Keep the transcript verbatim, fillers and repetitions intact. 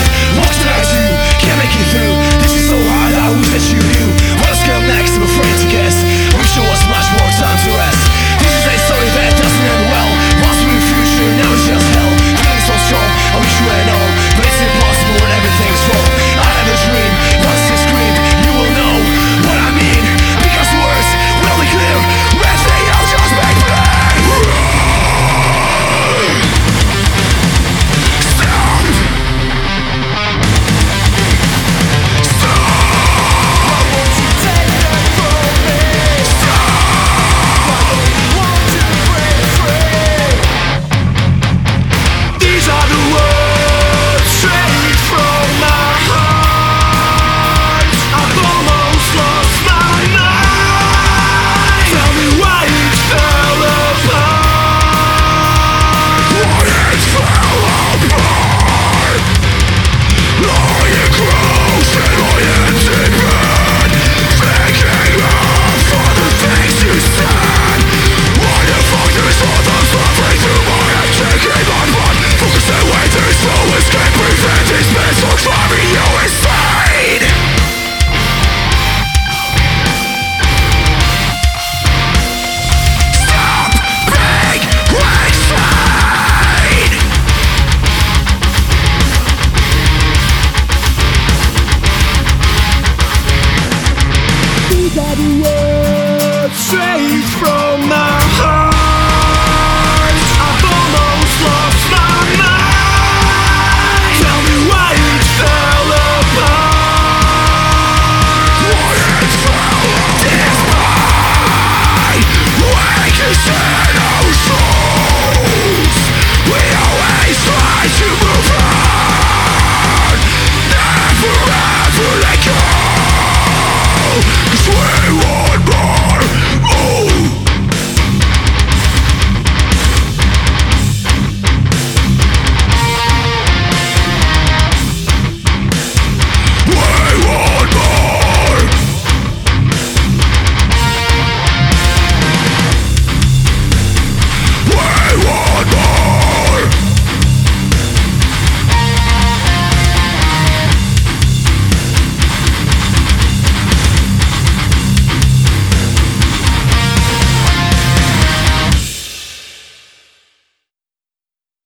Walks without you, can't make it through. This is so hard, I wish that you knew. What's coming next, I'm afraid to guess. Wish there was much more time to rest. This is a story that doesn't end well. Once we were future, now it's just hell. Feeling so strong, I wish you had known. But it's impossible when everything's wrong. I have a dream, once you scream, you will know what I mean. Because words will be clear, rest they all just make me. Straight from my heart.